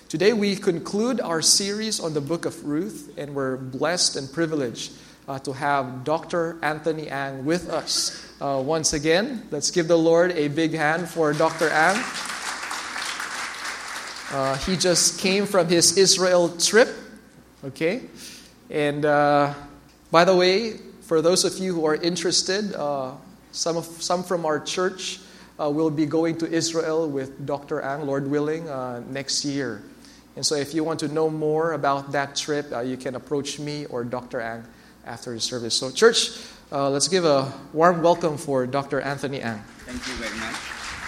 Today we conclude our series on the book of Ruth, and we're blessed and privileged to have Dr. Anthony Ang with us. Once again, let's give the Lord a big hand for Dr. Ang. He just came from his Israel trip, okay? And by the way, for those of you who are interested, some from our church will be going to Israel with Dr. Ang, Lord willing, next year. And so if you want to know more about that trip, you can approach me or Dr. Ang after the service. So church, let's give a warm welcome for Dr. Anthony Ang. Thank you very much.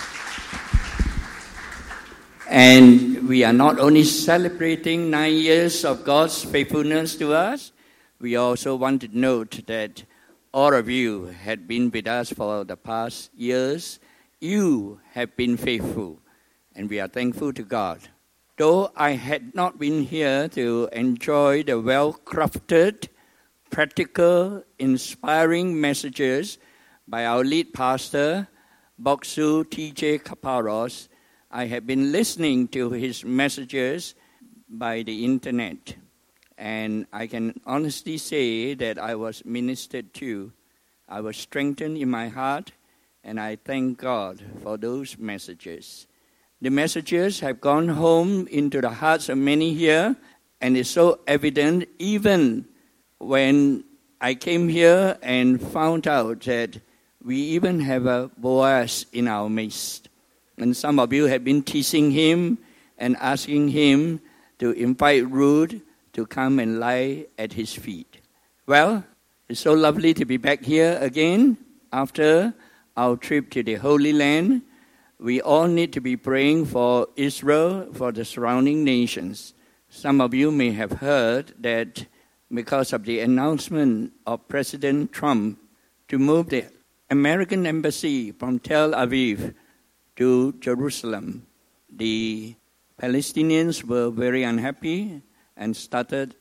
And we are not only celebrating 9 years of God's faithfulness to us, we also want to note that all of you had been with us for the past years. You have been faithful, and we are thankful to God. Though I had not been here to enjoy the well-crafted, practical, inspiring messages by our lead pastor, Boksu T.J. Kaparos, I have been listening to his messages by the internet. And I can honestly say that I was ministered to. I was strengthened in my heart, and I thank God for those messages. The messages have gone home into the hearts of many here, and it's so evident even when I came here and found out that we even have a Boaz in our midst. And some of you have been teasing him and asking him to invite Ruth to come and lie at his feet. Well, it's so lovely to be back here again after our trip to the Holy Land. We all need to be praying for Israel, for the surrounding nations. Some of you may have heard that because of the announcement of President Trump to move the American embassy from Tel Aviv to Jerusalem, the Palestinians were very unhappy and started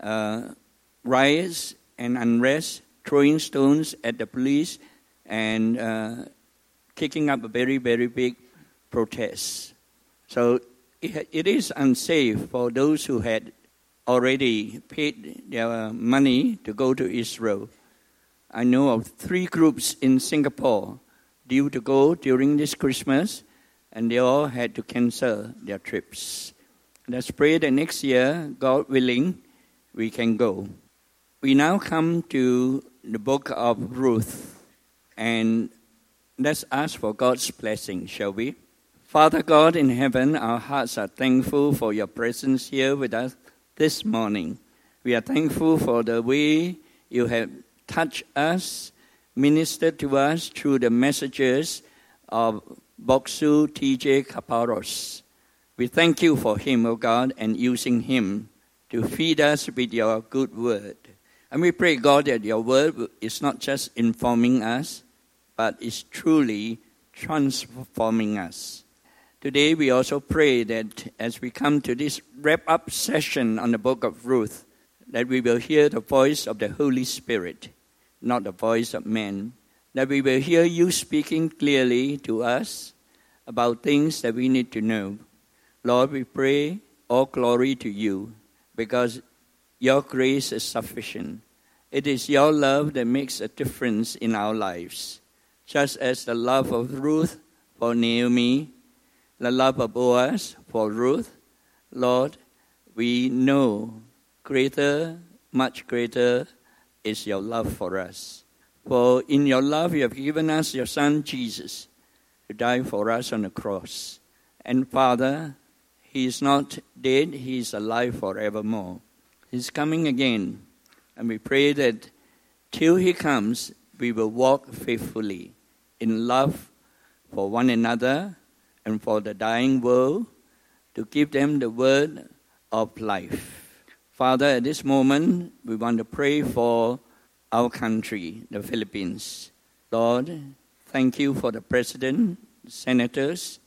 riots and unrest, throwing stones at the police and kicking up a very, very big protest. So it is unsafe for those who had already paid their money to go to Israel. I know of 3 groups in Singapore due to go during this Christmas, and they all had to cancel their trips. Let's pray that next year, God willing, we can go. We now come to the book of Ruth, and let's ask for God's blessing, shall we? Father God in heaven, our hearts are thankful for your presence here with us this morning. We are thankful for the way you have touched us, ministered to us through the messages of Boksu T.J. Kaparos. We thank you for him, O God, and using him to feed us with your good word. And we pray, God, that your word is not just informing us, but is truly transforming us. Today we also pray that as we come to this wrap-up session on the book of Ruth, that we will hear the voice of the Holy Spirit, not the voice of man. That we will hear you speaking clearly to us about things that we need to know. Lord, we pray all glory to you because your grace is sufficient. It is your love that makes a difference in our lives. Just as the love of Ruth for Naomi, the love of Boaz for Ruth, Lord, we know greater, much greater is your love for us. For in your love you have given us your Son Jesus to die for us on the cross. And Father, he is not dead, he is alive forevermore. He's coming again. And we pray that till he comes, we will walk faithfully in love for one another and for the dying world, to give them the word of life. Father, at this moment, we want to pray for our country, the Philippines. Lord, thank you for the president, senators,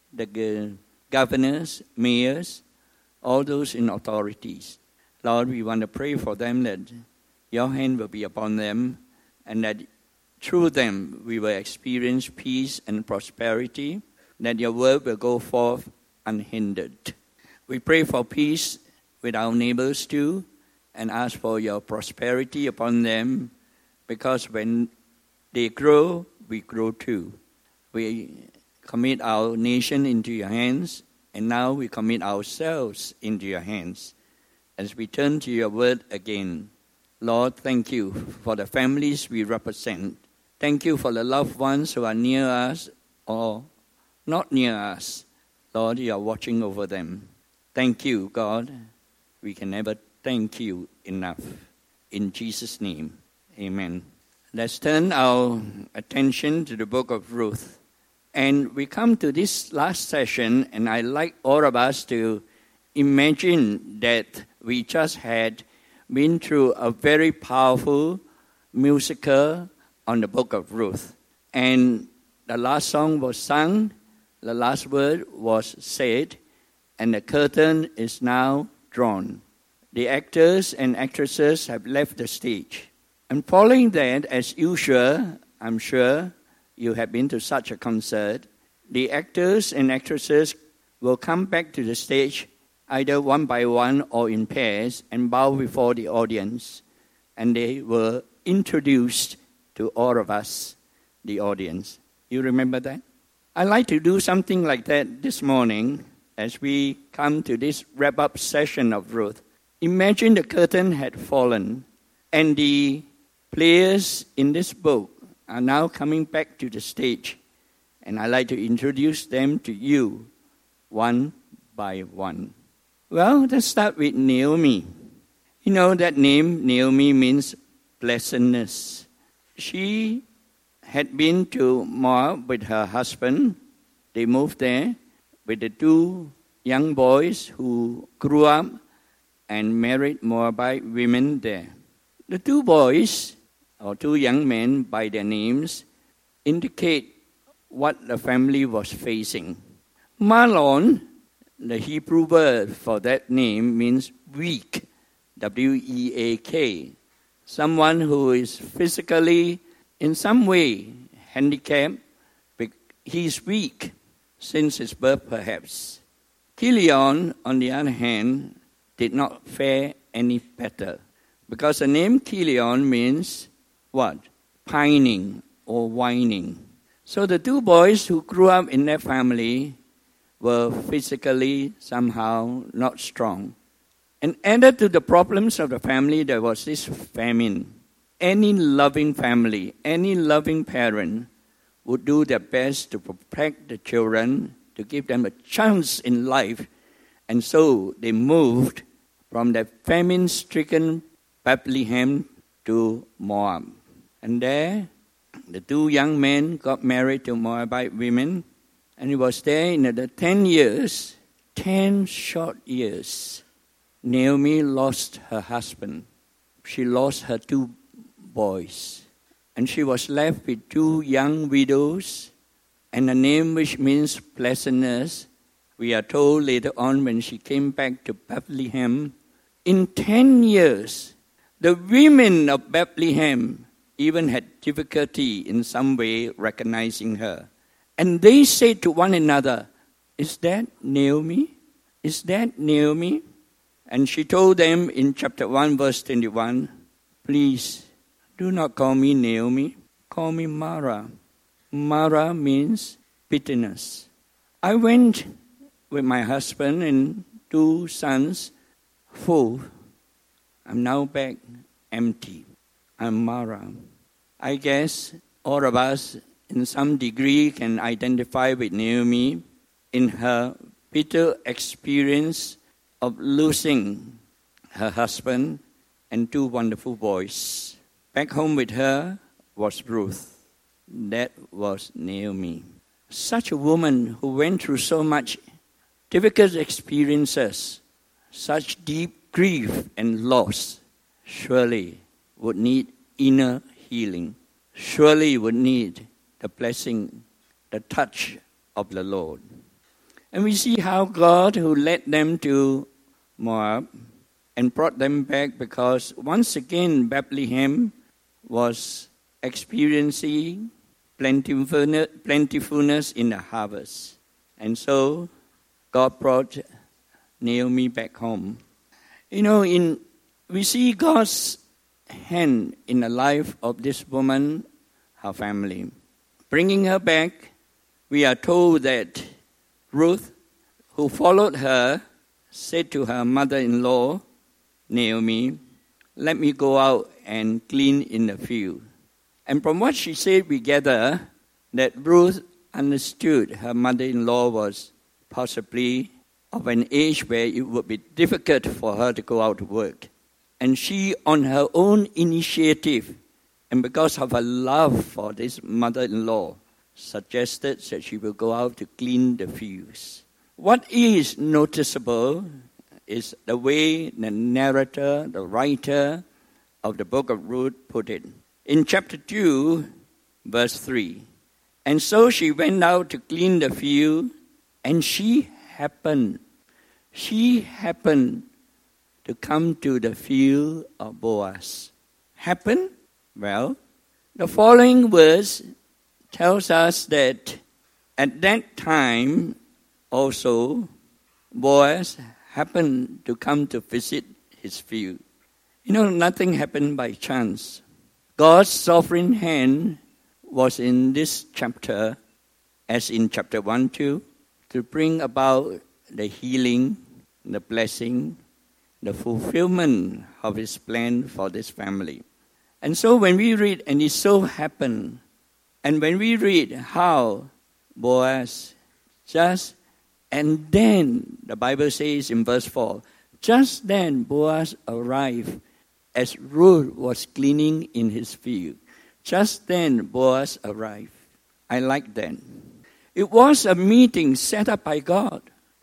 the governors, mayors, all those in authorities. Lord, we want to pray for them that your hand will be upon them and that through them we will experience peace and prosperity, that your word will go forth unhindered. We pray for peace with our neighbors too, and ask for your prosperity upon them, because when they grow, we grow too. We commit our nation into your hands, and now we commit ourselves into your hands as we turn to your word again. Lord, thank you for the families we represent. Thank you for the loved ones who are near us or not near us. Lord, you are watching over them. Thank you, God. We can never thank you enough. In Jesus' name, amen. Let's turn our attention to the book of Ruth. And we come to this last session, and I'd like all of us to imagine that we just had been through a very powerful musical on the book of Ruth. And the last song was sung, the last word was said, and the curtain is now drawn. The actors and actresses have left the stage. And following that, as usual, I'm sure you have been to such a concert, the actors and actresses will come back to the stage either one by one or in pairs and bow before the audience. And they were introduced to all of us, the audience. You remember that? I'd like to do something like that this morning as we come to this wrap-up session of Ruth. Imagine the curtain had fallen and the players in this book are now coming back to the stage. And I'd like to introduce them to you one by one. Well, let's start with Naomi. You know that name, Naomi, means pleasantness. She had been to Moab with her husband. They moved there with the two young boys who grew up and married Moabite women there. The two boys, or two young men by their names, indicate what the family was facing. Mahlon, the Hebrew word for that name, means weak, W-E-A-K. Someone who is physically, in some way, handicapped. He's weak since his birth, perhaps. Chilion, on the other hand, did not fare any better, because the name Chilion means what? Pining or whining. So the two boys who grew up in that family were physically somehow not strong. And added to the problems of the family, there was this famine. Any loving family, any loving parent would do their best to protect the children, to give them a chance in life. And so they moved from the famine-stricken Bethlehem to Moab. And there, the two young men got married to Moabite women. And it was there in the 10 short years, Naomi lost her husband. She lost her two boys. And she was left with two young widows. And a name which means pleasantness, we are told later on when she came back to Bethlehem, in 10 years, the women of Bethlehem even had difficulty in some way recognizing her. And they said to one another, "Is that Naomi? Is that Naomi?" And she told them in chapter 1, verse 21, "Please, do not call me Naomi. Call me Mara." Mara means bitterness. I went with my husband and two sons full. I'm now back empty. I'm Mara. I guess all of us in some degree can identify with Naomi in her bitter experience of losing her husband and two wonderful boys. Back home with her was Ruth. That was Naomi. Such a woman who went through so much difficult experiences, such deep grief and loss, surely would need inner healing. Surely would need the blessing, the touch of the Lord. And we see how God, who led them to Moab and brought them back, because once again Bethlehem was experiencing plentifulness in the harvest. And so God brought Naomi back home. We see God's hand in the life of this woman, her family. Bringing her back, we are told that Ruth, who followed her, said to her mother-in-law, Naomi, let me go out and glean in the field. And from what she said, we gather that Ruth understood her mother-in-law was possibly of an age where it would be difficult for her to go out to work. And she, on her own initiative, and because of her love for this mother-in-law, suggested that she will go out to clean the fields. What is noticeable is the way the narrator, the writer of the book of Ruth put it. In chapter 2, verse 3, and so she went out to clean the field, and she happened to come to the field of Boaz. Happen? Well, the following verse tells us that at that time also Boaz happened to come to visit his field. Nothing happened by chance. God's sovereign hand was in this chapter, as in chapter 1, 2, to bring about the healing, the blessing, the fulfillment of his plan for this family. And so when we read, and it so happened, and when we read how Boaz and then, the Bible says in verse 4, just then Boaz arrived as Ruth was cleaning in his field. Just then Boaz arrived. I like that. It was a meeting set up by God.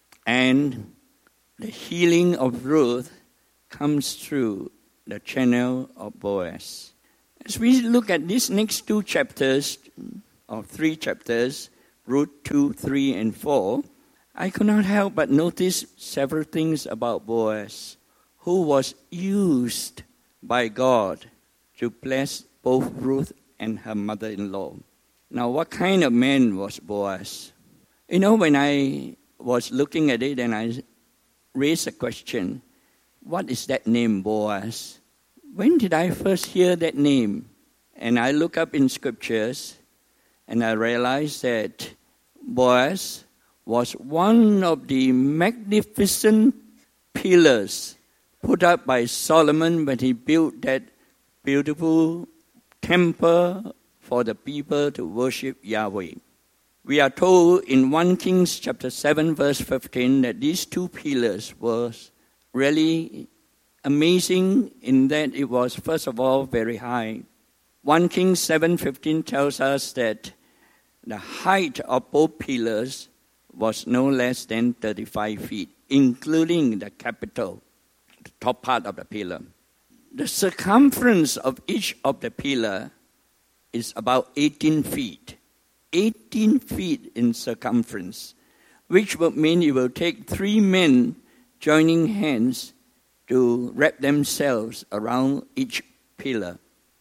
And the healing of Ruth comes through the channel of Boaz. As we look at these next two chapters, or three chapters, Ruth 2, 3, and 4, I could not help but notice several things about Boaz, who was used by God to bless both Ruth and her mother-in-law. Now, what kind of man was Boaz? When I was looking at it and I raised a question, what is that name, Boaz? When did I first hear that name? And I look up in scriptures and I realized that Boaz was one of the magnificent pillars put up by Solomon when he built that beautiful temple for the people to worship Yahweh. We are told in 1 Kings chapter 7 verse 15 that these two pillars were really amazing in that it was first of all very high. 1 Kings 7:15 tells us that the height of both pillars was no less than 35 feet, including the capital, the top part of the pillar. The circumference of each of the pillar is about 18 feet. 18 feet in circumference, which would mean it will take 3 men joining hands to wrap themselves around each pillar.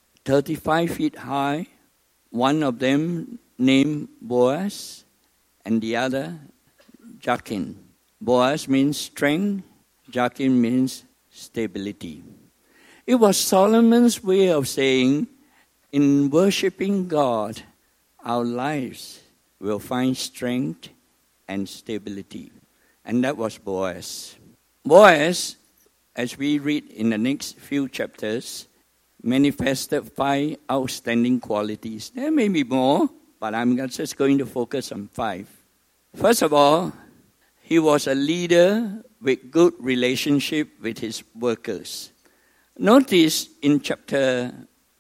35 feet high, one of them named Boaz, and the other Jachin. Boaz means strength, Jachin means stability. It was Solomon's way of saying, in worshiping God, our lives will find strength and stability. And that was Boaz. Boaz, as we read in the next few chapters, manifested 5 outstanding qualities. There may be more, but I'm just going to focus on 5. First of all, he was a leader with good relationship with his workers. Notice in chapter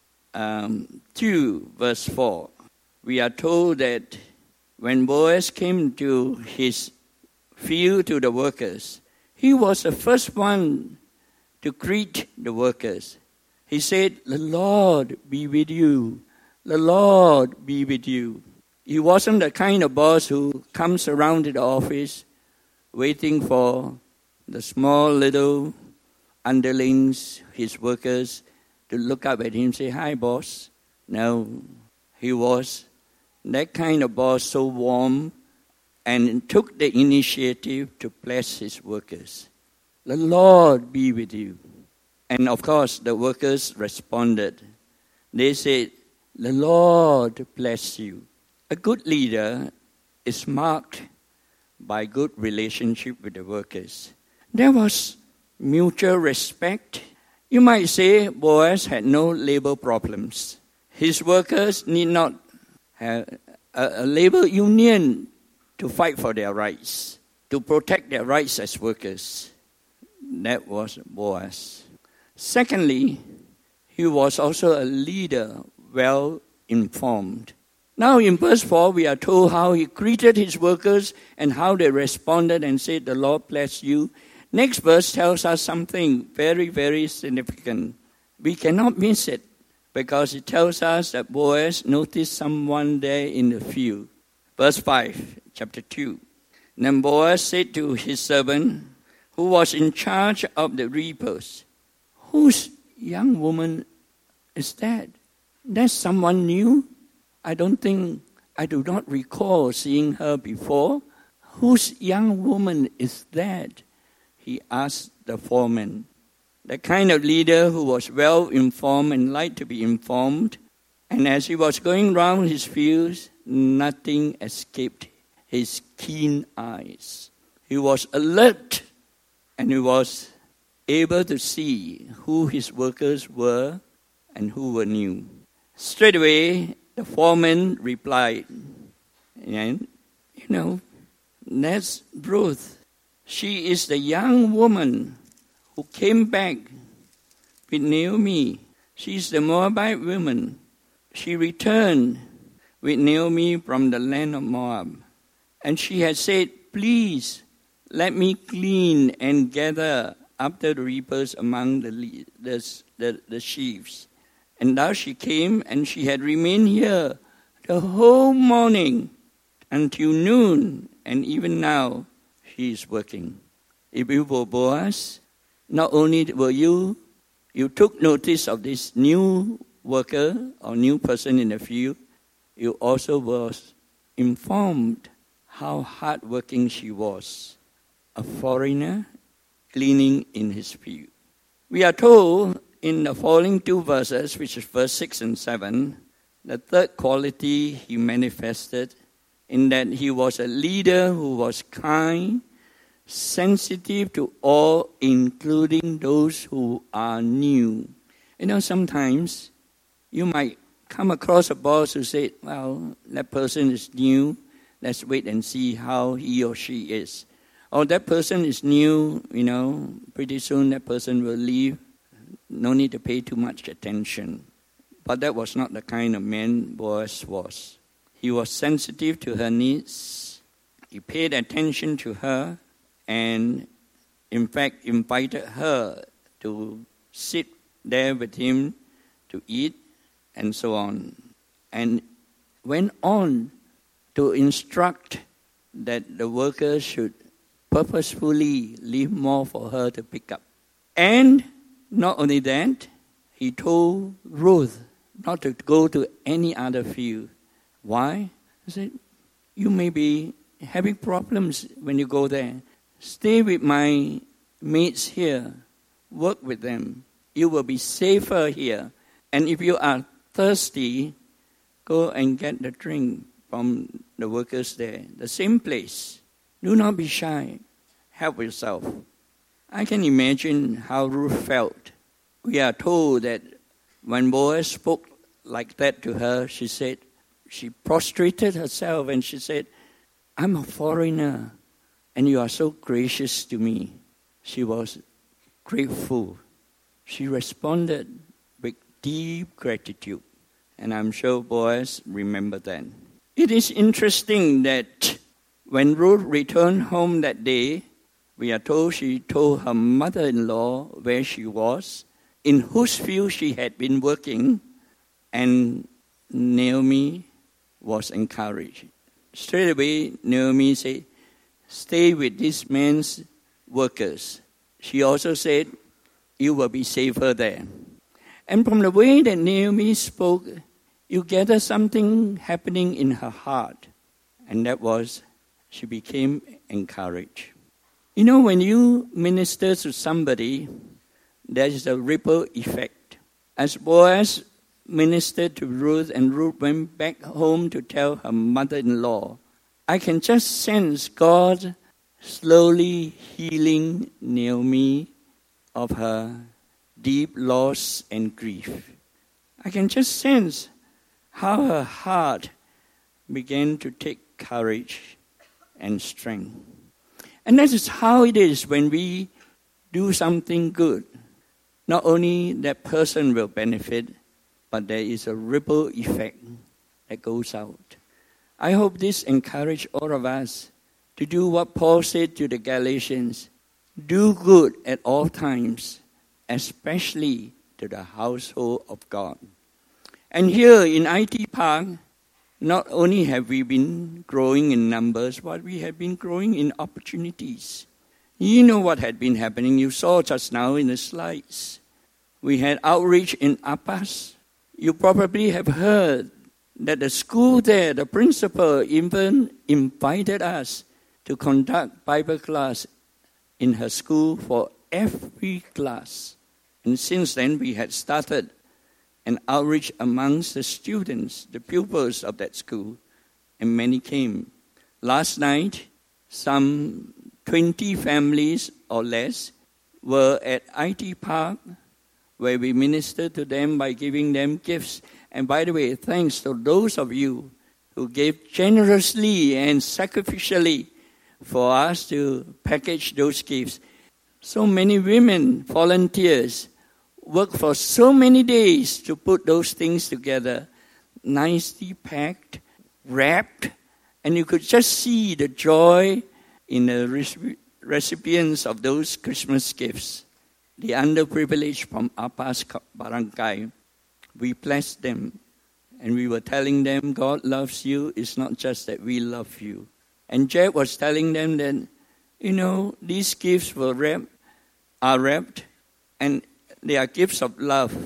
2, verse 4, we are told that when Boaz came to his field to the workers, he was the first one to greet the workers. He said, "The Lord be with you. The Lord be with you." He wasn't the kind of boss who comes around to the office waiting for the small little underlings, his workers, to look up at him and say, "Hi, boss." No, he was that kind of boss, so warm, and took the initiative to bless his workers. the Lord be with you. And of course, the workers responded. They said, the Lord bless you. A good leader is marked by good relationship with the workers. There was mutual respect. You might say Boaz had no labor problems. His workers need not have a labor union to fight for their rights, to protect their rights as workers. That was Boaz. Secondly, he was also a leader, well informed. Now in verse 4, we are told how he greeted his workers and how they responded and said, the Lord bless you. Next verse tells us something very, very significant. We cannot miss it because it tells us that Boaz noticed someone there in the field. Verse 5, chapter 2. Then Boaz said to his servant, who was in charge of the reapers, whose young woman is that? That's someone new? I do not recall seeing her before. Whose young woman is that? He asked the foreman. The kind of leader who was well informed and liked to be informed. And as he was going round his fields, nothing escaped his keen eyes. He was alert and he was able to see who his workers were and who were new. Straight away, the foreman replied, and that's Ruth. She is the young woman who came back with Naomi. She's the Moabite woman. She returned with Naomi from the land of Moab. And she had said, please let me clean and gather after the reapers among the sheaves. And now she came, and she had remained here the whole morning until noon, and even now she is working. If you were Boaz, not only were you took notice of this new worker or new person in the field, you also was informed how hardworking she was, a foreigner cleaning in his field. We are told in the following two verses, which is verse 6 and 7, the third quality he manifested in that he was a leader who was kind, sensitive to all, including those who are new. Sometimes you might come across a boss who said, well, that person is new, let's wait and see how he or she is. Or that person is new, pretty soon that person will leave. No need to pay too much attention. But that was not the kind of man Boaz was. He was sensitive to her needs. He paid attention to her and, in fact, invited her to sit there with him to eat and so on. And went on to instruct that the workers should purposefully leave more for her to pick up. And not only that, he told Ruth not to go to any other field. Why? He said, you may be having problems when you go there. Stay with my mates here. Work with them. You will be safer here. And if you are thirsty, go and get the drink from the workers there. The same place. Do not be shy. Help yourself. I can imagine how Ruth felt. We are told that when Boaz spoke like that to her, she prostrated herself and she said, I'm a foreigner and you are so gracious to me. She was grateful. She responded with deep gratitude. And I'm sure Boaz remembered that. It is interesting that when Ruth returned home that day, we are told she told her mother-in-law where she was, in whose field she had been working, and Naomi was encouraged. Straight away, Naomi said, stay with this man's workers. She also said, you will be safer there. And from the way that Naomi spoke, you gather something happening in her heart. And that was, she became encouraged. You know, when you minister to somebody, there is a ripple effect. As Boaz ministered to Ruth and Ruth went back home to tell her mother-in-law, I can just sense God slowly healing Naomi of her deep loss and grief. I can just sense how her heart began to take courage and strength. And that is how it is when we do something good. Not only that person will benefit, but there is a ripple effect that goes out. I hope this encourages all of us to do what Paul said to the Galatians. Do good at all times, especially to the household of God. And here in IT Park, not only have we been growing in numbers, but we have been growing in opportunities. You know what had been happening. You saw just now in the slides. We had outreach in Apas. You probably have heard that the school there, the principal even invited us to conduct Bible class in her school for every class. And since then, we had started an outreach amongst the students, the pupils of that school, and many came. Last night, some 20 families or less were at IT Park, where we ministered to them by giving them gifts. And by the way, thanks to those of you who gave generously and sacrificially for us to package those gifts. So many women, volunteers, worked for so many days to put those things together, nicely packed, wrapped, and you could just see the joy in the recipients of those Christmas gifts. The underprivileged from Apas Barangay, we blessed them, and we were telling them, God loves you. It's not just that we love you. And Jack was telling them that, these gifts are wrapped, and they are gifts of love.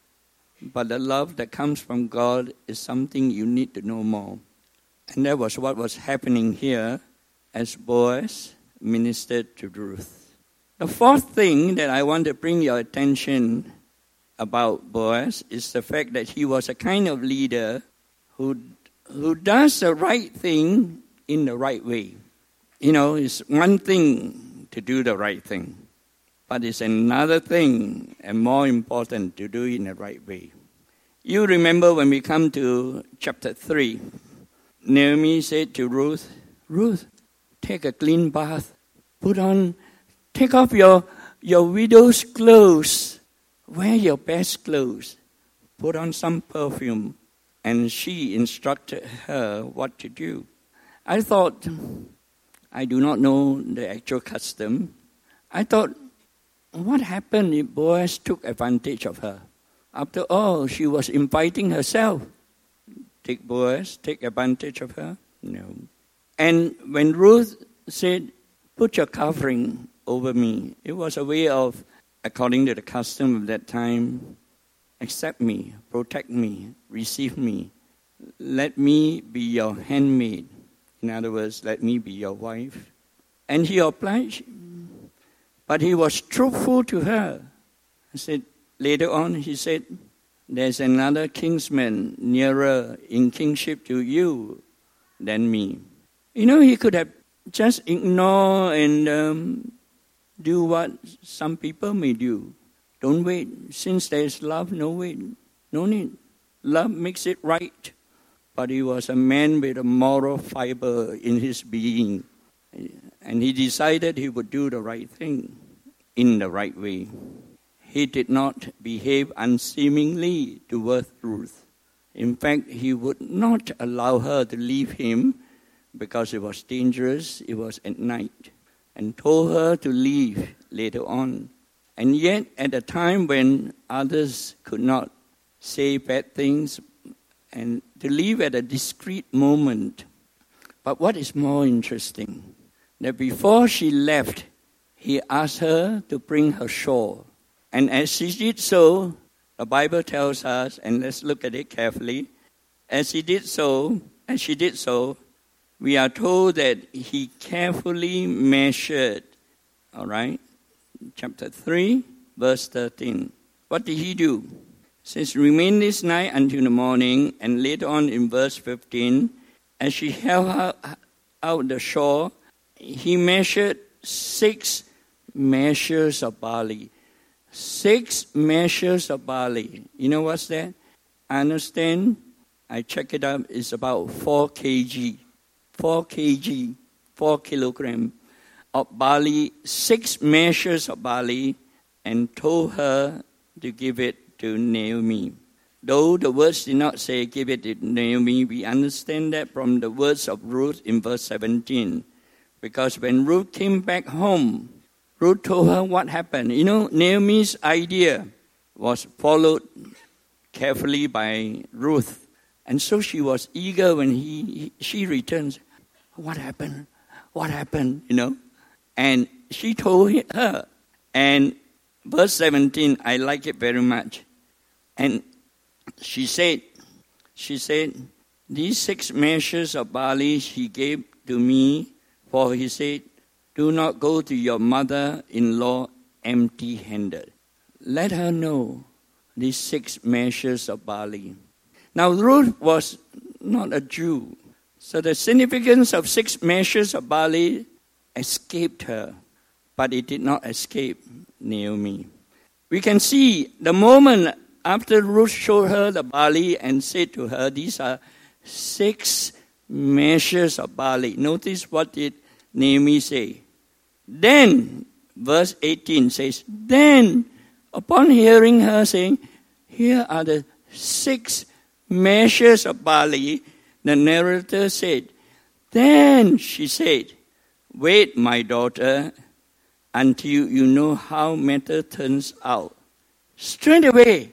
But the love that comes from God is something you need to know more. And that was what was happening here as Boaz ministered to Ruth. The fourth thing that I want to bring your attention about Boaz is the fact that he was a kind of leader who does the right thing in the right way. It's one thing to do the right thing, but it's another thing and more important to do it in the right way. You remember when we come to chapter 3, Naomi said to Ruth, Ruth, take a clean bath, take off your widow's clothes, wear your best clothes, put on some perfume. And she instructed her what to do. I thought, I do not know the actual custom. I thought, what happened if Boaz took advantage of her? After all, she was inviting herself. Did Boaz take advantage of her? No. And when Ruth said, put your covering over me, it was a way of, according to the custom of that time, accept me, protect me, receive me. Let me be your handmaid. In other words, let me be your wife. And he obliged, but he was truthful to her. Later on, he said, there's another kinsman nearer in kingship to you than me. He could have just ignored and do what some people may do. Don't wait. Since there's love, no wait. No need. Love makes it right. But he was a man with a moral fiber in his being. And he decided he would do the right thing in the right way. He did not behave unseemingly towards Ruth. In fact, he would not allow her to leave him because it was dangerous, it was at night, and told her to leave later on. And yet, at a time when others could not say bad things, and to leave at a discreet moment. But what is more interesting, that before she left, he asked her to bring her shawl. And as she did so, the Bible tells us, and let's look at it carefully, as she did so, we are told that he carefully measured All right? Chapter 3, verse 13. What did he do? It says, remain this night until the morning, and later on in verse 15, as she held out the shore, he measured 6 measures of barley. 6 measures of barley. You know what's that? I understand. I check it out. It's about 4 kg. 4 kg, 4 kilogram of barley, 6 measures of barley, and told her to give it to Naomi. Though the words did not say give it to Naomi, we understand that from the words of Ruth in verse 17. Because when Ruth came back home, Ruth told her what happened. You know, Naomi's idea was followed carefully by Ruth. And so she was eager when she returns. What happened? What happened? You know? And she told her. And verse 17, I like it very much. And she said, these 6 measures of barley she gave to me, for he said, do not go to your mother-in-law empty-handed. Let her know these 6 measures of barley. Now Ruth was not a Jew, so the significance of 6 measures of barley escaped her, but it did not escape Naomi. We can see the moment after Ruth showed her the barley and said to her, these are 6 measures of barley. Notice what did Naomi say. Then, verse 18 says, then, upon hearing her saying, here are the 6 measures of barley, the narrator said, then she said, wait, my daughter, until you know how matter turns out. Straight away,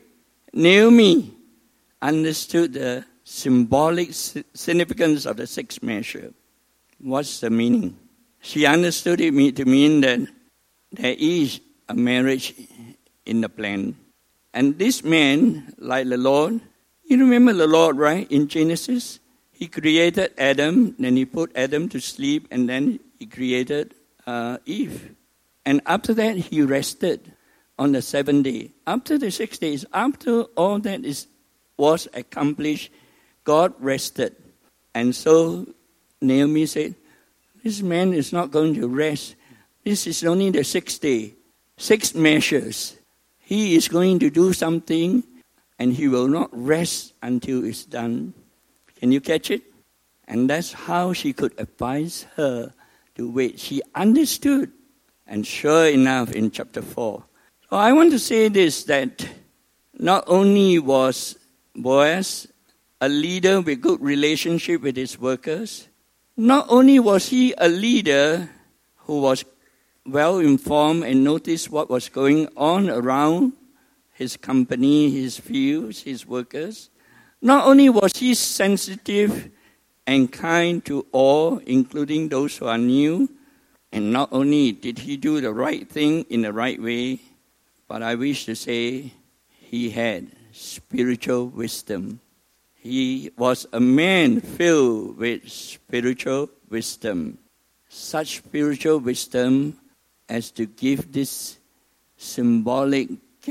Naomi understood the symbolic significance of the 6 measure. What's the meaning? She understood it to mean that there is a marriage in the plan. And this man, like the Lord, you remember the Lord, right, in Genesis? He created Adam, then he put Adam to sleep, and then he created Eve. And after that, he rested on the 7th day. After the 6 days, after all that was accomplished, God rested. And so Naomi said, this man is not going to rest. This is only the 6th day. 6 measures. He is going to do something, and he will not rest until it's done. Can you catch it? And that's how she could advise her to wait. She understood. And sure enough, in chapter 4. So I want to say this, that not only was Boaz a leader with good relationship with his workers, not only was he a leader who was well informed and noticed what was going on around his company, his fields, his workers, not only was he sensitive and kind to all, including those who are new, and not only did he do the right thing in the right way, but I wish to say he had spiritual wisdom. He was a man filled with spiritual wisdom. Such spiritual wisdom as to give this symbolic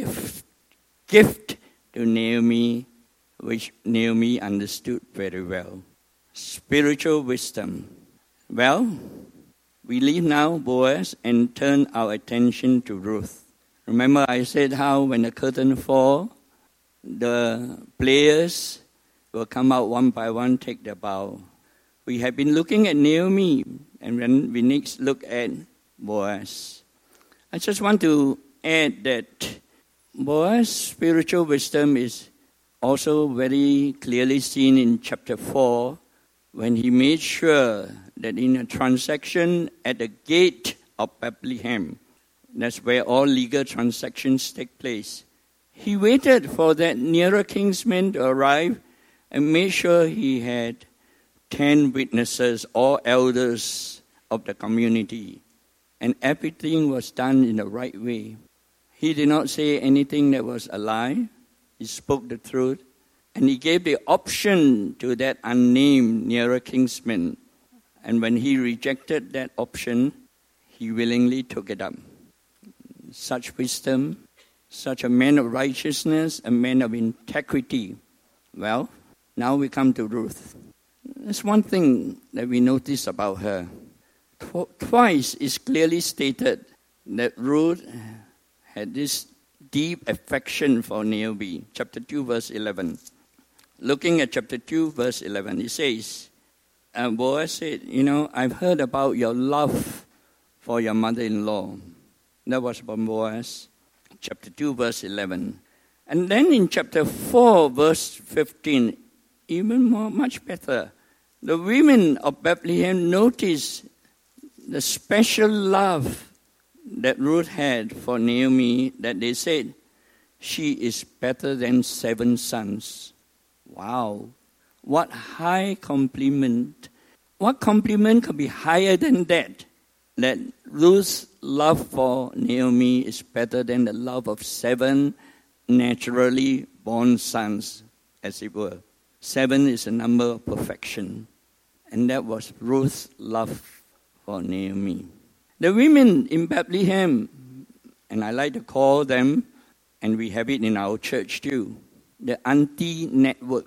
gift to Naomi, which Naomi understood very well. Spiritual wisdom. Well, we leave now Boaz and turn our attention to Ruth. Remember I said how when the curtain falls, the players will come out one by one, take their bow. We have been looking at Naomi, and when we next look at Boaz. I just want to add that Boaz's spiritual wisdom is also very clearly seen in chapter 4, when he made sure that in a transaction at the gate of Bethlehem, that's where all legal transactions take place, he waited for that nearer kinsman to arrive and made sure he had 10 witnesses, all elders of the community. And everything was done in the right way. He did not say anything that was a lie. He spoke the truth. And he gave the option to that unnamed nearer kinsman. And when he rejected that option, he willingly took it up. Such wisdom, such a man of righteousness, a man of integrity. Well, now we come to Ruth. There's one thing that we notice about her. Twice it's clearly stated that Ruth had this deep affection for Naomi. Chapter 2, verse 11. Looking at chapter 2, verse 11, it says, Boaz said, I've heard about your love for your mother-in-law. That was from Boaz. Chapter 2, verse 11. And then in chapter 4, verse 15, even more, much better, the women of Bethlehem noticed the special love that Ruth had for Naomi, that they said, she is better than 7 sons. Wow. What high compliment. What compliment could be higher than that? That Ruth's love for Naomi is better than the love of 7 naturally born sons, as it were. 7 is a number of perfection. And that was Ruth's love for Naomi. The women in Bethlehem, and I like to call them, and we have it in our church too, the auntie network.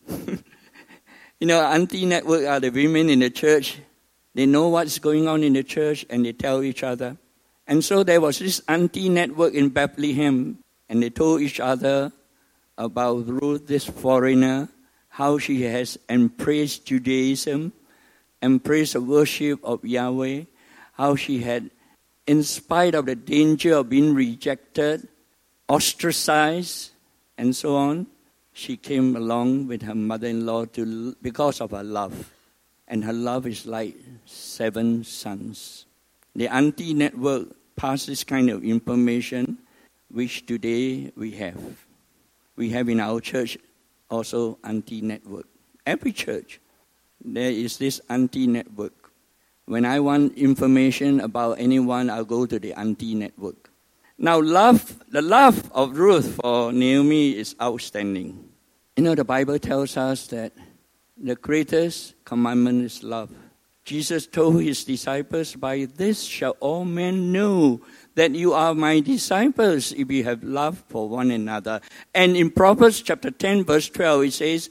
Auntie network are the women in the church. They know what's going on in the church and they tell each other. And so there was this auntie network in Bethlehem, and they told each other about Ruth, this foreigner, how she has embraced Judaism, embraced the worship of Yahweh, how she had, in spite of the danger of being rejected, ostracized, and so on, she came along with her mother-in-law because of her love. And her love is like 7 sons. The auntie network passed this kind of information, which today we have. We have in our church also auntie network. Every church, there is this auntie network. When I want information about anyone, I'll go to the auntie network. Now, the love of Ruth for Naomi is outstanding. The Bible tells us that the greatest commandment is love. Jesus told his disciples, by this shall all men know that you are my disciples, if you have love for one another. And in Proverbs chapter 10, verse 12, it says,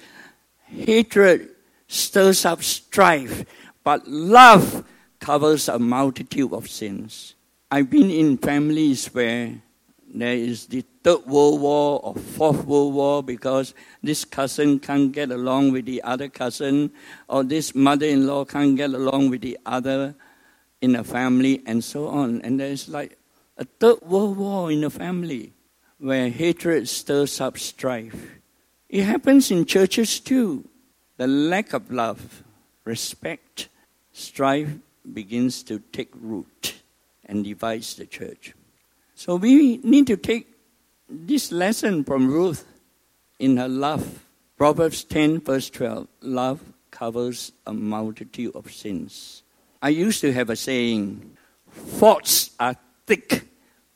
hatred stirs up strife, but love covers a multitude of sins. I've been in families where there is the 3rd World War or 4th World War because this cousin can't get along with the other cousin, or this mother-in-law can't get along with the other in the family, and so on. And there's like a 3rd World War in the family where hatred stirs up strife. It happens in churches too. The lack of love, respect, strife begins to take root and divides the church. So we need to take this lesson from Ruth in her love. Proverbs 10 verse 12, love covers a multitude of sins. I used to have a saying, faults are thick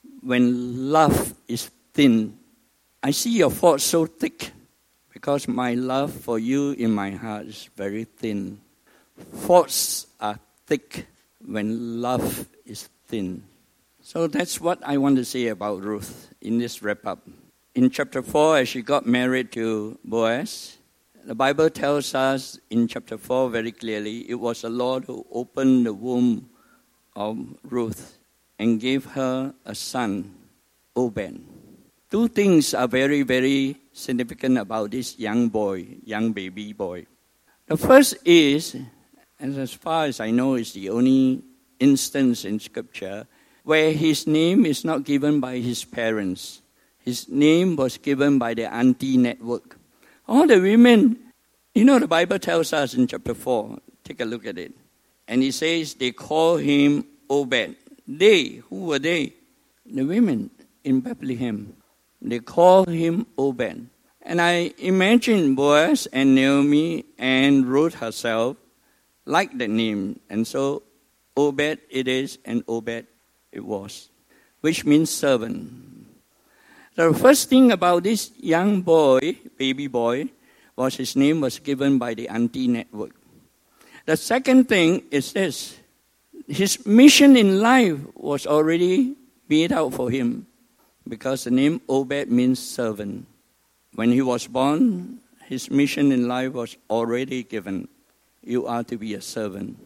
when love is thin. I see your faults so thick because my love for you in my heart is very thin. Faults are thick when love is thin. So that's what I want to say about Ruth in this wrap-up. In chapter 4, as she got married to Boaz, the Bible tells us in chapter 4 very clearly, it was the Lord who opened the womb of Ruth and gave her a son, Obed. 2 things are very, very significant about this young baby boy. The first is, and as far as I know, is the only instance in Scripture where his name is not given by his parents. His name was given by the auntie network. All the women, the Bible tells us in chapter 4, take a look at it. And it says they call him Obed. They, who were they? The women in Bethlehem. They call him Obed. And I imagine Boaz and Naomi and Ruth herself liked that name. And so Obed it is, and Obed it was, which means servant. The first thing about this young boy, baby boy, was his name was given by the auntie network. The second thing is this. his mission in life was already made out for him, because the name Obed means servant. When he was born, his mission in life was already given. You are to be a servant.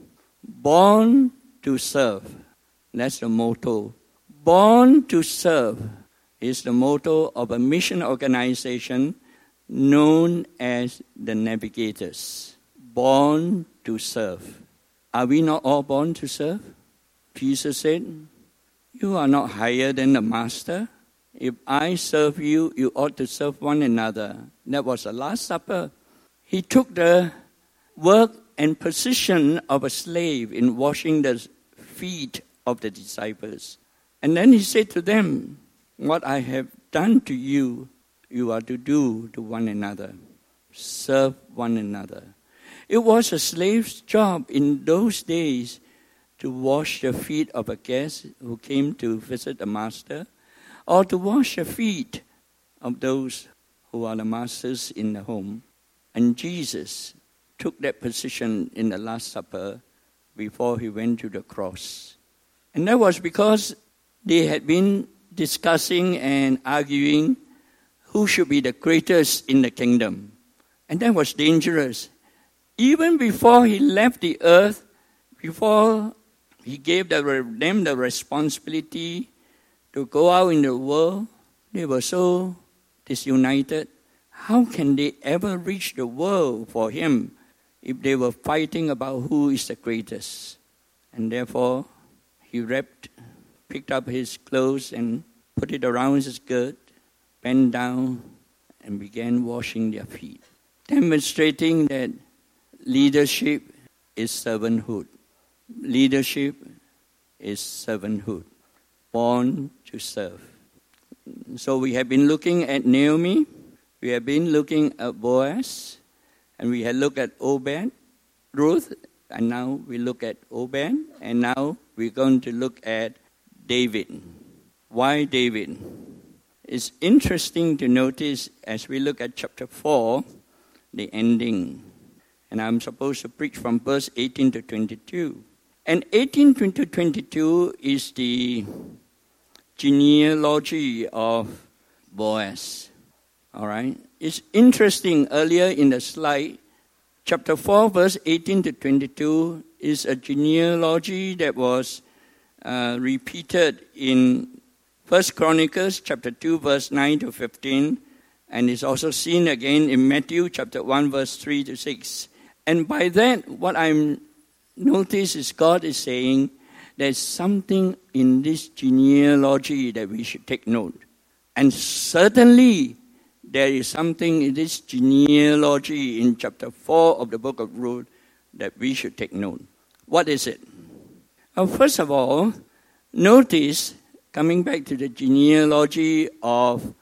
Born to serve. That's the motto. Born to serve is the motto of a mission organization known as the Navigators. Born to serve. Are we not all born to serve? Jesus said, you are not higher than the master. If I serve you, you ought to serve one another. That was the Last Supper. He took the work and position of a slave in washing the feet of the disciples. And then he said to them, what I have done to you, you are to do to one another. Serve one another. It was a slave's job in those days to wash the feet of a guest who came to visit the master, or to wash the feet of those who are the masters in the home. And Jesus took that position in the Last Supper before he went to the cross. And that was because they had been discussing and arguing who should be the greatest in the kingdom. And that was dangerous. Even before he left the earth, before he gave them the responsibility to go out in the world, they were so disunited. How can they ever reach the world for him if they were fighting about who is the greatest? And therefore, he picked up his clothes and put it around his skirt, bent down, and began washing their feet, demonstrating that leadership is servanthood. Leadership is servanthood, born to serve. So we have been looking at Naomi, we have been looking at Boaz, and we had looked at Obed, Ruth, and now we look at Obed, and now we're going to look at David. Why David? It's interesting to notice as we look at chapter 4, the ending. And I'm supposed to preach from verse 18 to 22. And 18 to 22 is the genealogy of Boaz. All right? It's interesting, earlier in the slide, chapter 4, verse 18 to 22 is a genealogy that was repeated in 1 Chronicles chapter 2, verse 9 to 15, and is also seen again in Matthew chapter 1, verse 3 to 6. And by that, what I'm notice is God is saying there's something in this genealogy that we should take note. And certainly there is something in this genealogy in chapter 4 of the book of Ruth that we should take note. What is it? First of all, notice, coming back to the genealogy of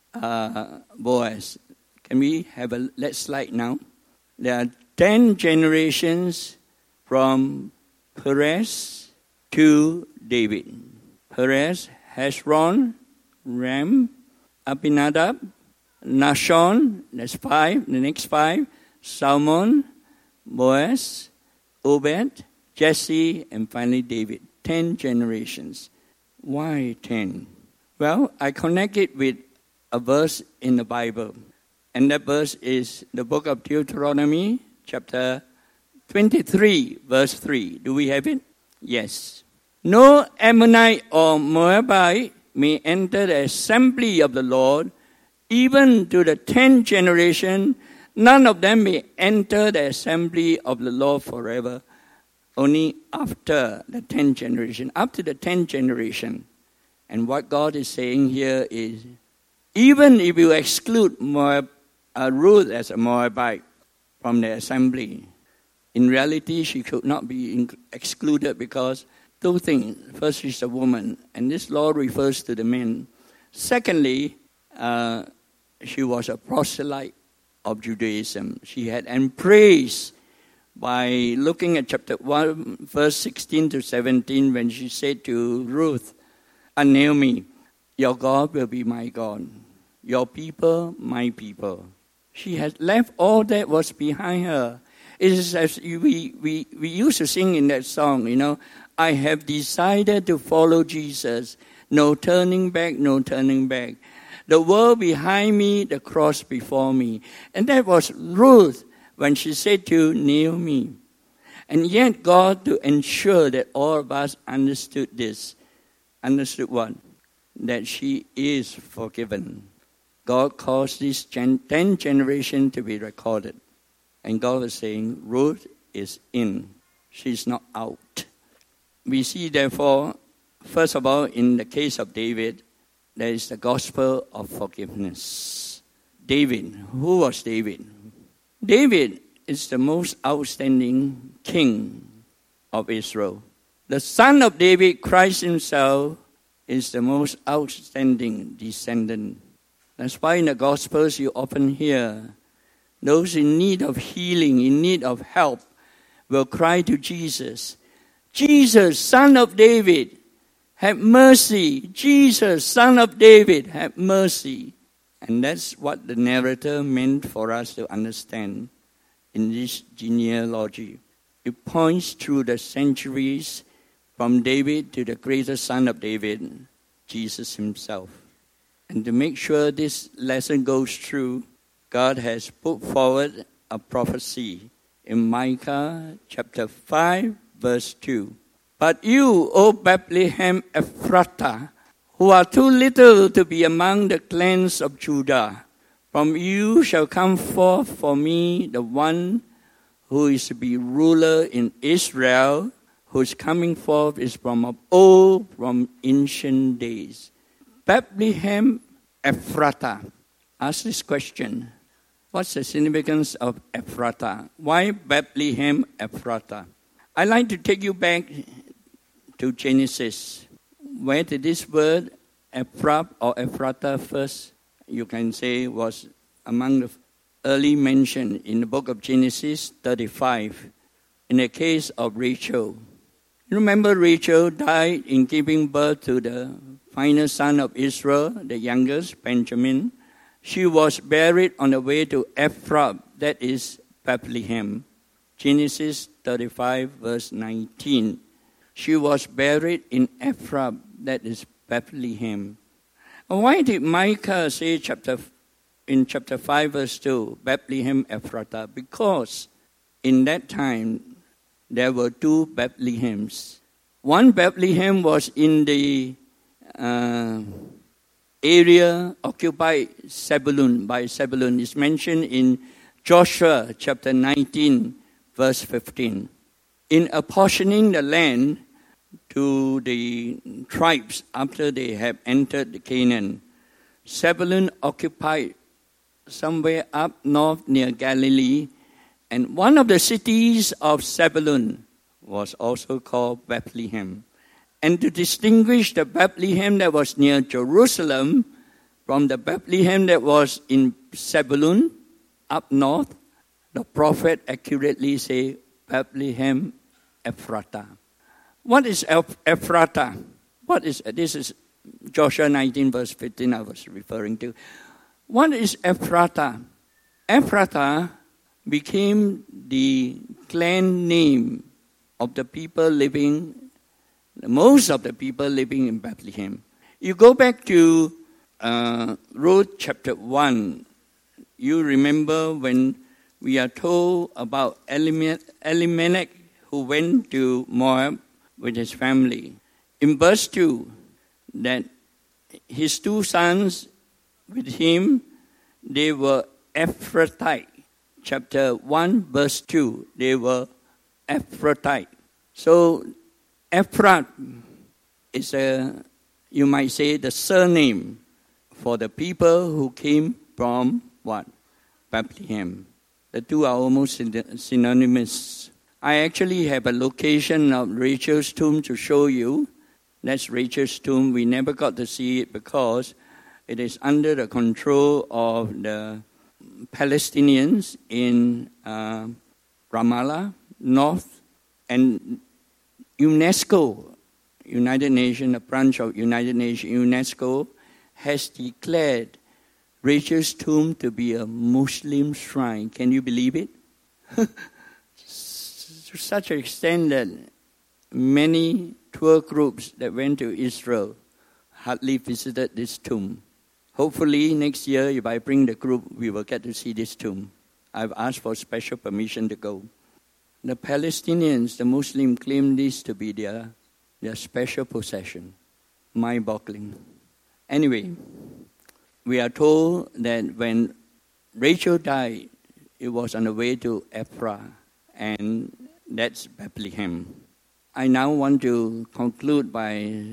Boaz. Can we have a let's slide now? There are 10 generations from Perez to David. Perez, Hezron, Ram, Abinadab, Nahshon, that's 5, the next 5, Salmon, Boaz, Obed, Jesse, and finally David. 10 generations. Why 10? Well, I connect it with a verse in the Bible. And that verse is the book of Deuteronomy, chapter 23, verse 3. Do we have it? Yes. No Ammonite or Moabite may enter the assembly of the Lord, even to the 10th generation. None of them may enter the assembly of the Lord forever. Only after the 10th generation. Up to the 10th generation. And what God is saying here is, even if you exclude Ruth as a Moabite from the assembly, in reality she could not be excluded because two things. First, she's a woman, and this law refers to the men. Secondly, she was a proselyte of Judaism. She had embraced, by looking at chapter 1, verse 16 to 17, when she said to Ruth and Naomi, your God will be my God, your people, my people. She had left all that was behind her. It is as we used to sing in that song, I have decided to follow Jesus. No turning back, no turning back. The world behind me, the cross before me. And that was Ruth when she said to Naomi. And yet God, to ensure that all of us understood this, understood what? That she is forgiven. God caused this 10th generation to be recorded. And God was saying, Ruth is in. She's not out. We see, therefore, first of all, in the case of David, there is the gospel of forgiveness. David, who was David? David is the most outstanding king of Israel. The son of David, Christ himself, is the most outstanding descendant. That's why in the Gospels you often hear those in need of healing, in need of help, will cry to Jesus, Jesus, son of David, have mercy. Jesus, son of David, have mercy. And that's what the narrator meant for us to understand in this genealogy. It points through the centuries from David to the greatest son of David, Jesus himself. And to make sure this lesson goes through, God has put forward a prophecy in Micah chapter 5, verse 2. But you, O Bethlehem Ephrathah, who are too little to be among the clans of Judah, from you shall come forth for me the one who is to be ruler in Israel, whose coming forth is from of old, from ancient days. Bethlehem Ephrathah. Ask this question. What's the significance of Ephrathah? Why Bethlehem Ephrathah? I'd like to take you back to Genesis. Where did this word Ephrath or Ephrathah first, you can say, was among the early mentioned in the book of Genesis 35, in the case of Rachel. You remember Rachel died in giving birth to the final son of Israel, the youngest, Benjamin. She was buried on the way to Ephrath, that is Bethlehem. Genesis 35, verse 19. She was buried in Ephrath, that is Bethlehem. Why did Micah say in chapter 5, verse 2, Bethlehem Ephrathah? Because in that time there were two Bethlehems. One Bethlehem was in the area occupied by Zebulun. It's mentioned in Joshua chapter 19, verse 15. In apportioning the land to the tribes after they have entered Canaan, Zebulun occupied somewhere up north near Galilee, and one of the cities of Zebulun was also called Bethlehem. And to distinguish the Bethlehem that was near Jerusalem from the Bethlehem that was in Zebulun, up north, the prophet accurately say Bethlehem Ephrathah. What is Ephrathah? This is Joshua 19 verse 15 I was referring to. What is Ephrathah? Ephrathah became the clan name of the people living, most of the people living in Bethlehem. You go back to Ruth chapter 1. You remember when we are told about Elimelech who went to Moab with his family. In verse 2, that his two sons with him, they were Ephrathite. Chapter 1, verse 2, they were Ephrathite. So Ephrath is you might say, the surname for the people who came from what? Bethlehem. The two are almost synonymous. I actually have a location of Rachel's tomb to show you. That's Rachel's tomb. We never got to see it because it is under the control of the Palestinians in Ramallah, North, and UNESCO, United Nations, a branch of United Nations, UNESCO, has declared Rachel's tomb to be a Muslim shrine. Can you believe it? to such an extent that many tour groups that went to Israel hardly visited this tomb. Hopefully next year, if I bring the group, we will get to see this tomb. I've asked for special permission to go. The Palestinians, the Muslims, claim this to be their special possession. Mind-boggling. Anyway, we are told that when Rachel died, it was on the way to Ephrath, and that's Bethlehem. I now want to conclude by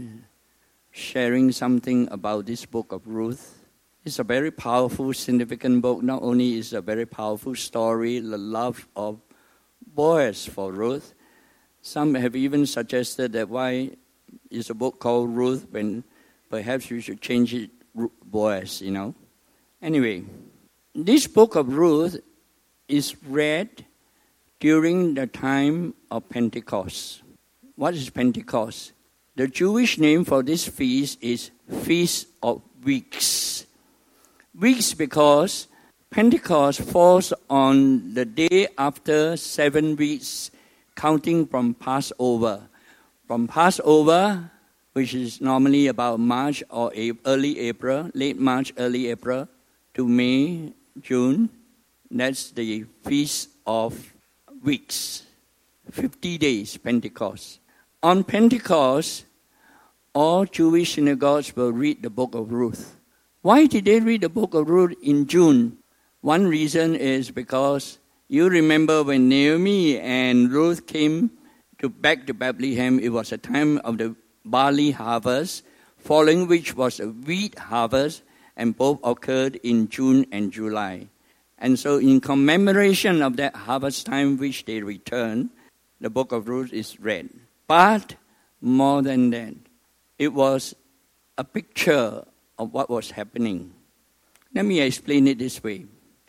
sharing something about this book of Ruth. It's a very powerful, significant book. Not only is it a very powerful story, the love of Boaz for Ruth. Some have even suggested that why is a book called Ruth when perhaps you should change it Boaz, Anyway, this book of Ruth is read during the time of Pentecost. What is Pentecost? The Jewish name for this feast is Feast of Weeks. Weeks because Pentecost falls on the day after 7 weeks, counting from Passover. From Passover, which is normally about March or early April, late March, early April, to May, June, that's the Feast of Weeks. 50 days, Pentecost. On Pentecost, all Jewish synagogues will read the book of Ruth. Why did they read the book of Ruth in June? One reason is because you remember when Naomi and Ruth came back to Bethlehem, it was a time of the barley harvest, following which was a wheat harvest, and both occurred in June and July. And so in commemoration of that harvest time which they returned, the book of Ruth is read. But more than that, it was a picture of what was happening. Let me explain it this way.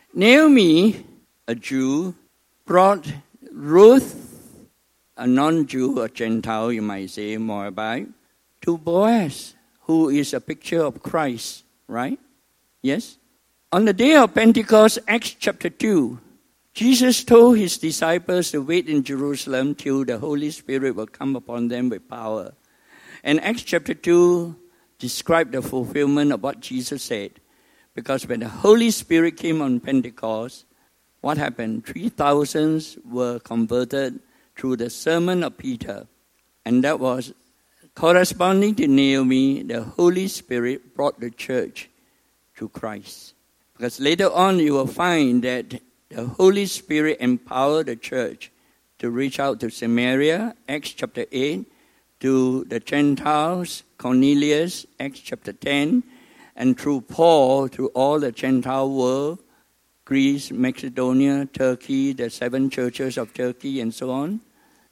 Naomi, a Jew, brought Ruth, a non-Jew, a Gentile, you might say, Moabite, to Boaz, who is a picture of Christ, right? Yes? On the day of Pentecost, Acts chapter 2, Jesus told his disciples to wait in Jerusalem till the Holy Spirit will come upon them with power. And Acts chapter 2 described the fulfillment of what Jesus said. Because when the Holy Spirit came on Pentecost, what happened? 3,000 were converted through the sermon of Peter. And that was corresponding to Naomi, the Holy Spirit brought the church to Christ. Because later on you will find that the Holy Spirit empowered the church to reach out to Samaria, Acts chapter 8, to the Gentiles, Cornelius, Acts chapter 10, and through Paul to all the Gentile world, Greece, Macedonia, Turkey, the 7 churches of Turkey, and so on.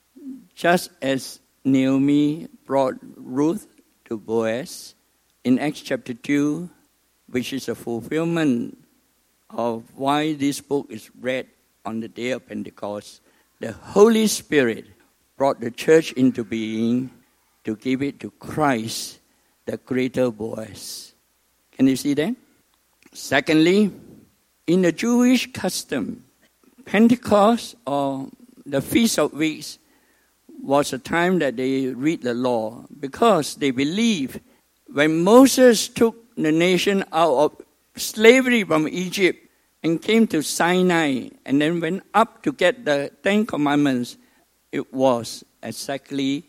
Just as Naomi brought Ruth to Boaz, in Acts chapter 2, which is a fulfillment of why this book is read on the day of Pentecost, the Holy Spirit brought the church into being to give it to Christ, the greater Boaz. Can you see that? Secondly, in the Jewish custom, Pentecost or the Feast of Weeks was a time that they read the law because they believe when Moses took the nation out of slavery from Egypt and came to Sinai and then went up to get the 10 Commandments, it was exactly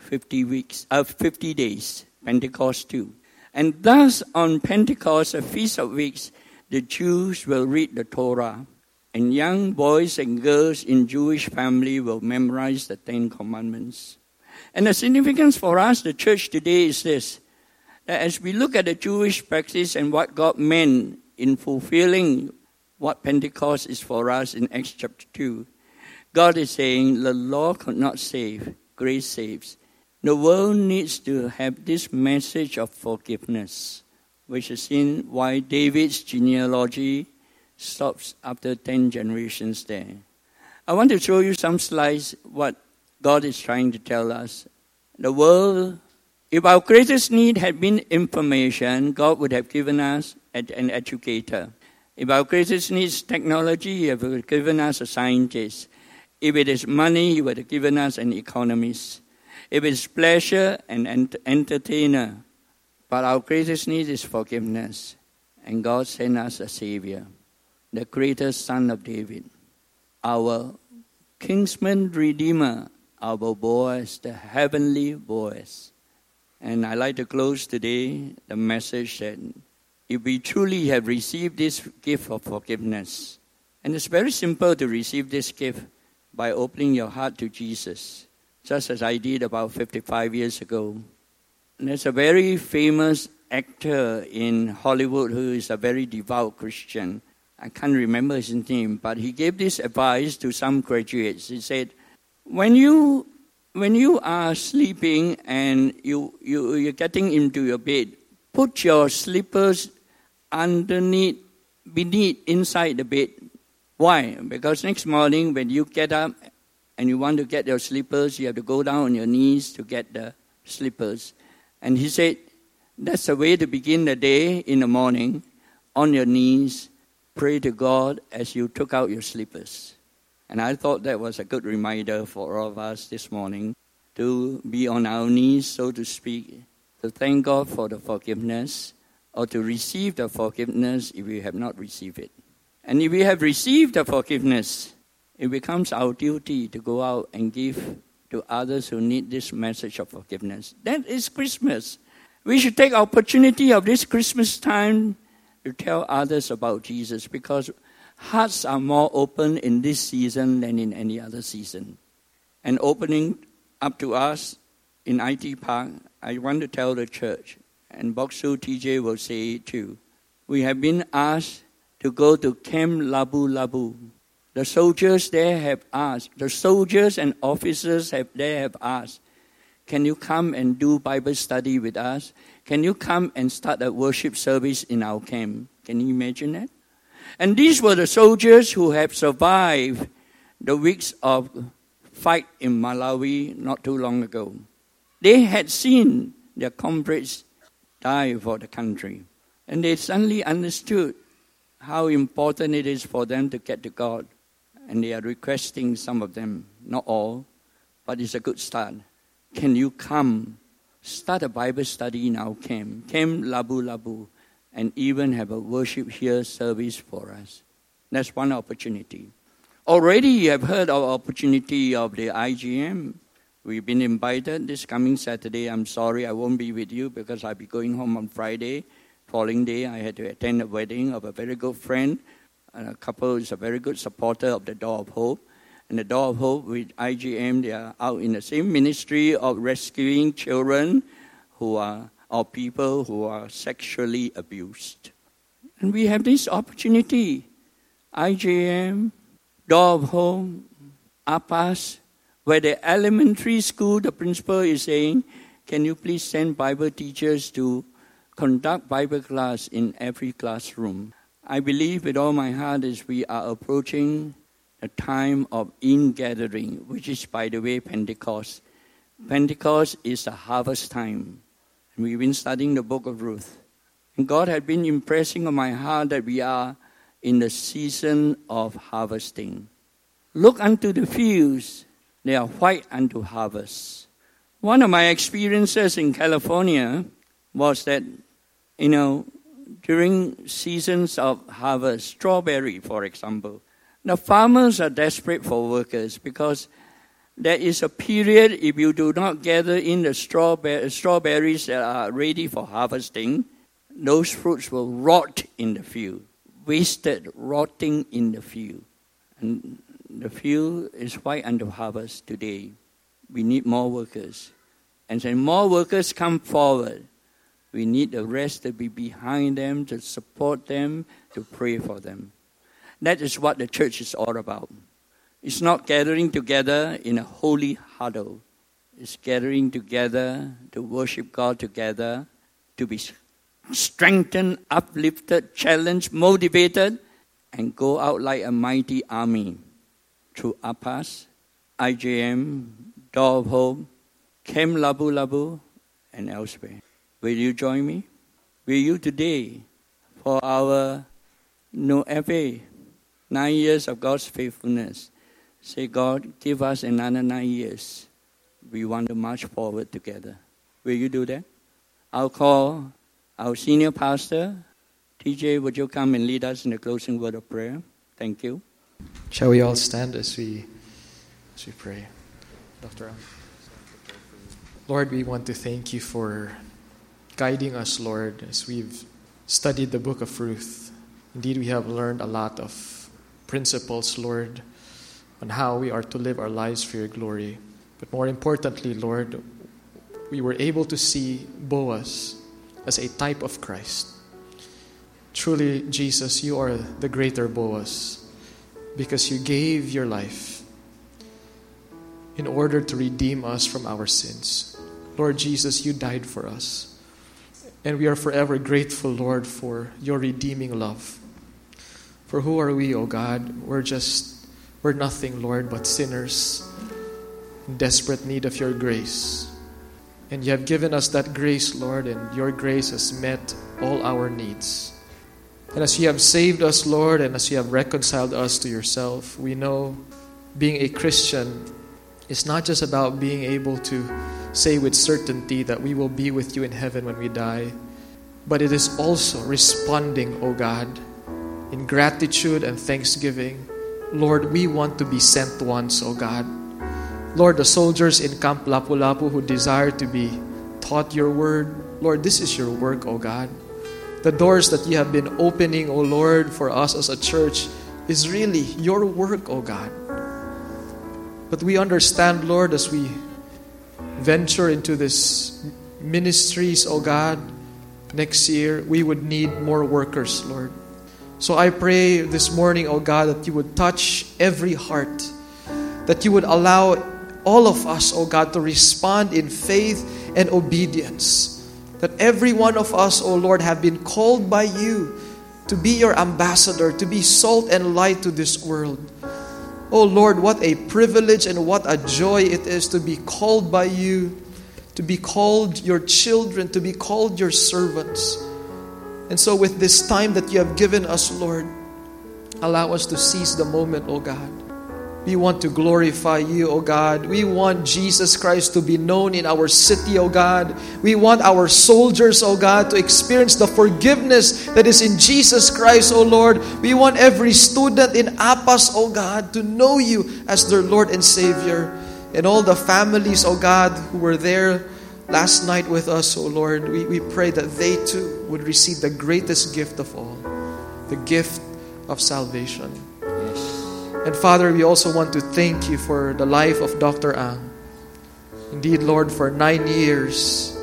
50 days, Pentecost too. And thus on Pentecost, a Feast of Weeks, the Jews will read the Torah. And young boys and girls in Jewish family will memorize the 10 Commandments. And the significance for us, the church today, is this. That as we look at the Jewish practice and what God meant in fulfilling what Pentecost is for us in Acts chapter 2, God is saying the law could not save, grace saves. The world needs to have this message of forgiveness, which is in why David's genealogy stops after 10 generations there. I want to show you some slides what God is trying to tell us. The world, if our greatest need had been information, God would have given us an educator. If our greatest need is technology, He would have given us a scientist. If it is money, He would have given us an economist. If it's pleasure, an entertainer. But our greatest need is forgiveness. And God sent us a Savior, the greatest Son of David, our kinsman redeemer, our Boaz, the heavenly Boaz. And I like to close today the message that if we truly have received this gift of forgiveness, and it's very simple to receive this gift by opening your heart to Jesus, just as I did about 55 years ago. And there's a very famous actor in Hollywood who is a very devout Christian. I can't remember his name, but he gave this advice to some graduates. He said, when you are sleeping and you're getting into your bed, put your slippers beneath, inside the bed. Why? Because next morning when you get up and you want to get your slippers, you have to go down on your knees to get the slippers. And he said, that's the way to begin the day in the morning, on your knees, pray to God as you took out your slippers. And I thought that was a good reminder for all of us this morning to be on our knees, so to speak, to thank God for the forgiveness or to receive the forgiveness if we have not received it. And if we have received the forgiveness, it becomes our duty to go out and give to others who need this message of forgiveness. That is Christmas. We should take opportunity of this Christmas time to tell others about Jesus, because hearts are more open in this season than in any other season. And opening up to us in IT Park, I want to tell the church, and Boksu TJ will say it too, we have been asked to go to Camp Labu Labu. The soldiers there have asked, the soldiers and officers there have asked, can you come and do Bible study with us? Can you come and start a worship service in our camp? Can you imagine that? And these were the soldiers who have survived the weeks of fight in Malawi not too long ago. They had seen their comrades die for the country. And they suddenly understood how important it is for them to get to God. And they are requesting, some of them, not all, but it's a good start. Can you come, start a Bible study in our camp, Camp Labu Labu, and even have a worship here service for us? That's one opportunity. Already you have heard of opportunity of the IGM. We've been invited this coming Saturday. I'm sorry I won't be with you because I'll be going home on Friday. Following day, I had to attend a wedding of a very good friend. And a couple is a very good supporter of the Door of Hope. And the Door of Hope with IGM, they are out in the same ministry of rescuing children who are, or people who are sexually abused. And we have this opportunity. IGM, Door of Hope, APAS, where the elementary school, the principal is saying, can you please send Bible teachers to conduct Bible class in every classroom? I believe with all my heart is we are approaching a time of ingathering, which is, by the way, Pentecost. Pentecost is the harvest time. And we've been studying the book of Ruth. And God had been impressing on my heart that we are in the season of harvesting. Look unto the fields, they are white unto harvest. One of my experiences in California was that, during seasons of harvest, strawberry, for example, the farmers are desperate for workers because there is a period, if you do not gather in the strawberries that are ready for harvesting, those fruits will rot in the field, wasted, rotting in the field. And the field is white unto harvest today. We need more workers. And when more workers come forward, we need the rest to be behind them, to support them, to pray for them. That is what the church is all about. It's not gathering together in a holy huddle. It's gathering together to worship God together, to be strengthened, uplifted, challenged, motivated, and go out like a mighty army through APAS, IJM, Door of Hope, Camp Labu Labu, and elsewhere. Will you join me? Will you today, for our FA, 9 years of God's faithfulness, Say, God, give us another 9 years. We want to march forward together. Will you do that? I'll call our senior pastor. TJ, would you come and lead us in the closing word of prayer? Thank you. Shall we all stand as we pray? Dr. Ang. Lord, we want to thank you for guiding us, Lord, as we've studied the book of Ruth. Indeed, we have learned a lot of principles, Lord, on how we are to live our lives for your glory. But more importantly, Lord, we were able to see Boaz as a type of Christ. Truly, Jesus, you are the greater Boaz because you gave your life in order to redeem us from our sins. Lord Jesus, you died for us. And we are forever grateful, Lord, for your redeeming love. For who are we, O God? We're nothing, Lord, but sinners in desperate need of your grace. And you have given us that grace, Lord, and your grace has met all our needs. And as you have saved us, Lord, and as you have reconciled us to yourself, we know being a Christian is not just about being able to say with certainty that we will be with you in heaven when we die, but it is also responding, O God, in gratitude and thanksgiving. Lord, we want to be sent ones, O God. Lord, the soldiers in Camp Lapu-Lapu who desire to be taught your word, Lord, this is your work, O God. The doors that you have been opening, O Lord, for us as a church is really your work, O God. But we understand, Lord, as we venture into this ministries, O God, next year, we would need more workers, Lord. So I pray this morning, O God, that you would touch every heart, that you would allow all of us, O God, to respond in faith and obedience. That every one of us, O Lord, have been called by you to be your ambassador, to be salt and light to this world. Oh Lord, what a privilege and what a joy it is to be called by you, to be called your children, to be called your servants. And so with this time that you have given us, Lord, allow us to seize the moment, O God. We want to glorify you, O God. We want Jesus Christ to be known in our city, O God. We want our soldiers, O God, to experience the forgiveness that is in Jesus Christ, O Lord. We want every student in APAS, O God, to know you as their Lord and Savior. And all the families, O God, who were there last night with us, O Lord, we pray that they too would receive the greatest gift of all, the gift of salvation. And Father, we also want to thank you for the life of Dr. Ang. Indeed, Lord, for 9 years,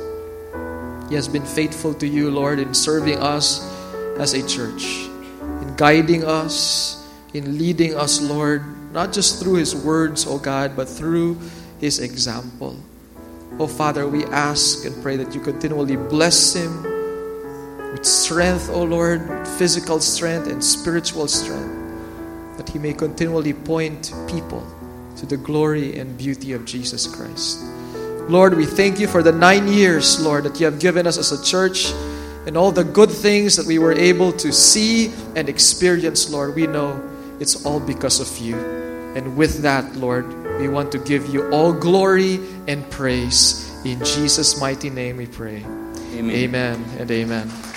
he has been faithful to you, Lord, in serving us as a church, in guiding us, in leading us, Lord, not just through his words, O God, but through his example. Oh, Father, we ask and pray that you continually bless him with strength, O Lord, physical strength and spiritual strength, that he may continually point people to the glory and beauty of Jesus Christ. Lord, we thank you for the 9 years, Lord, that you have given us as a church and all the good things that we were able to see and experience, Lord. We know it's all because of you. And with that, Lord, we want to give you all glory and praise. In Jesus' mighty name we pray. Amen. Amen and amen.